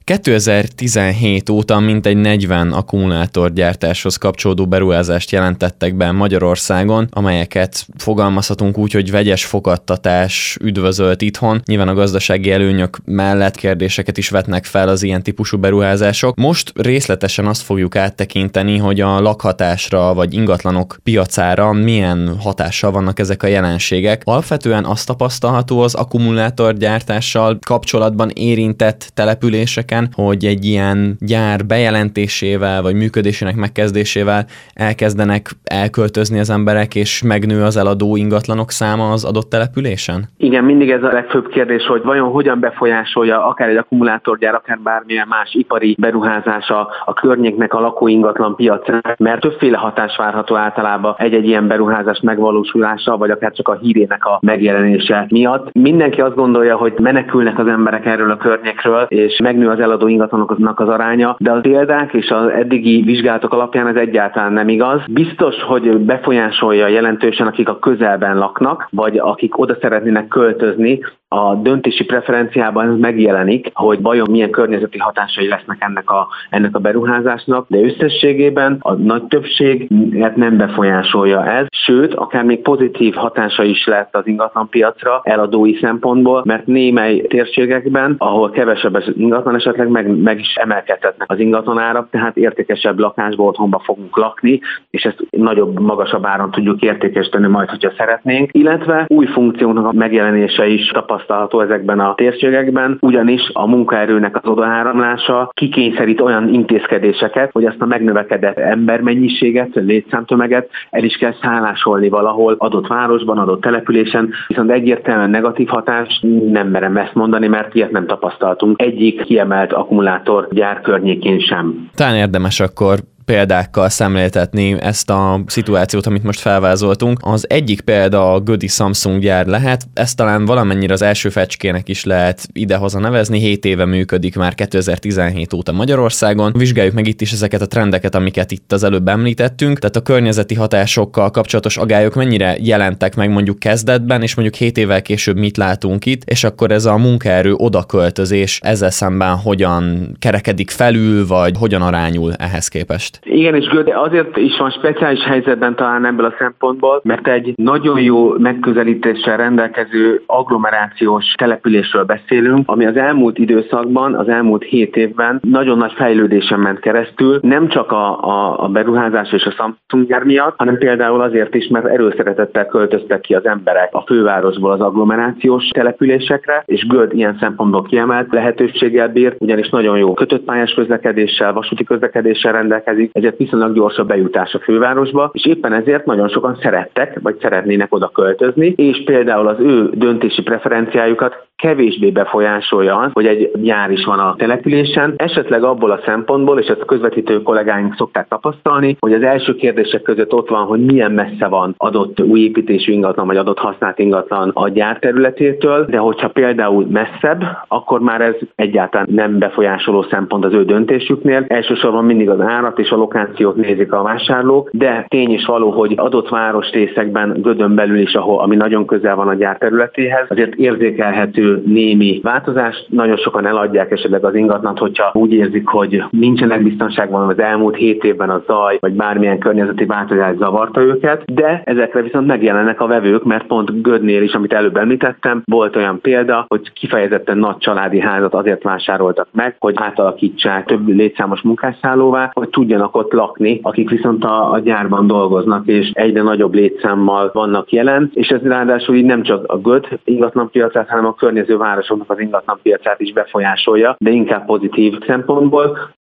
2017 óta mintegy 40 akkumulátorgyártáshoz kapcsolódó beruházást jelentettek be Magyarországon, amelyeket fogalmazhatunk úgy, hogy vegyes fogadtatás üdvözölt itthon. Nyilván a gazdasági előnyök mellett kérdéseket is vetnek fel az ilyen típusú beruházások. Most részletesen azt fogjuk áttekinteni, hogy a lakhatásra vagy ingatlanok piacára milyen hatással vannak ezek a jelenségek. Alapvetően azt tapasztalható az akkumulátorgyártással kapcsolatban érintett településeken, hogy egy ilyen gyár bejelentésével vagy működésének megkezdésével elkezdenek elköltözni az emberek, és megnő az eladó ingatlanok száma az adott településen? Igen, mindig ez a legfőbb kérdés, hogy vajon hogyan befolyásolja akár egy akkumulátorgyár, akár bármilyen más ipari beruházása a környéknek a lakóingatlan piacán, mert többféle hatás várható általában egy-egy ilyen beruházás megvalósulása, vagy akár csak a hírének a megjelenése miatt. Mindenki azt gondolja, hogy menekülnek az emberek erről a környékről, és megnő az eladó ingatlanoknak az aránya, de a példák és az eddigi vizsgálatok alapján ez egyáltalán nem igaz. Biztos, hogy befolyásolja jelentősen, akik a közelben laknak, vagy akik oda szeretnének költözni, a döntési preferenciában ez megjelenik, hogy vajon milyen környezeti hatásai lesznek ennek a beruházásnak, de összességében a nagy többséget nem befolyásolja ez, sőt, akár még pozitív hatása is lett az ingatlanpiacra eladói szempontból, mert némely térségekben, ahol kevesebb az ingatlan, esetleg meg is emelkedhetnek az ingatlanárak, tehát értékesebb lakásba, otthonba fogunk lakni, és ezt nagyobb, magasabb áron tudjuk értékesíteni majd, hogyha szeretnénk, illetve új funkcióknak a megjelenése is tapasztalható ezekben a térségekben, ugyanis a munkaerőnek az odaáramlása kikényszerít olyan intézkedéseket, hogy azt a megnövekedett embermennyiséget, létszámtömeget el is kell szállásolni valahol adott városban, adott településen, viszont egyértelműen negatív hatás nem merem ezt mondani, mert ilyet nem tapasztaltunk egyik kiemelt akkumulátorgyár környékén sem. Talán érdemes akkor példákkal szemléltetni ezt a szituációt, amit most felvázoltunk. Az egyik példa a gödi Samsung gyár lehet, ezt talán valamennyire az első fecskének is lehet idehaza nevezni, 7 éve működik már 2017 óta Magyarországon. Vizsgáljuk meg itt is ezeket a trendeket, amiket itt az előbb említettünk, tehát a környezeti hatásokkal kapcsolatos agályok mennyire jelentek meg mondjuk kezdetben, és mondjuk 7 évvel később mit látunk itt, és akkor ez a munkaerő odaköltözés ezzel szemben hogyan kerekedik felül, vagy hogyan arányul ehhez képest? Igen, és Gödi azért is van speciális helyzetben talán ebből a szempontból, mert egy nagyon jó megközelítéssel rendelkező agglomerációs településről beszélünk, ami az elmúlt időszakban, az elmúlt 7 évben nagyon nagy fejlődésen ment keresztül, nem csak a beruházás és a Samsung gyár miatt, hanem például azért is, mert erőszeretettel költöztek ki az emberek a fővárosból az agglomerációs településekre, és Göd ilyen szempontból kiemelt lehetőséggel bír, ugyanis nagyon jó kötött pályás közlekedéssel, vasúti közlekedéssel rendelkezik, ezért viszonylag gyors a bejutás a fővárosba, és éppen ezért nagyon sokan szerettek, vagy szeretnének oda költözni, és például az ő döntési preferenciájukat kevésbé befolyásolja az, hogy egy gyár is van a településen, esetleg abból a szempontból, és ezt a közvetítő kollégáink szokták tapasztalni, hogy az első kérdések között ott van, hogy milyen messze van adott új építésű ingatlan, vagy adott használt ingatlan a gyár területétől, de hogyha például messzebb, akkor már ez egyáltalán nem befolyásoló szempont az ő döntésüknél. Elsősorban mindig az árat és a lokációt nézik a vásárlók, de tény is való, hogy adott városrészekben, Gödön belül is, ami nagyon közel van a gyár területéhez, azért érzékelhető némi változást. Nagyon sokan eladják esetleg az ingatlant, hogyha úgy érzik, hogy nincsenek biztonságban, az elmúlt 7 évben a zaj, vagy bármilyen környezeti változás zavarta őket, de ezekre viszont megjelennek a vevők, mert pont Gödnél is, amit előbb említettem, volt olyan példa, hogy kifejezetten nagy családi házat azért vásároltak meg, hogy átalakítsák több létszámos munkásszállóvá, hogy tudjanak ott lakni, akik viszont a gyárban dolgoznak, és egyre nagyobb létszámmal vannak jelen, és ez ráadásul így nem csak a Göd ingatlanpiacát, hanem a környező városoknak az ingatlanpiacát is befolyásolja, de inkább pozitív szempontból.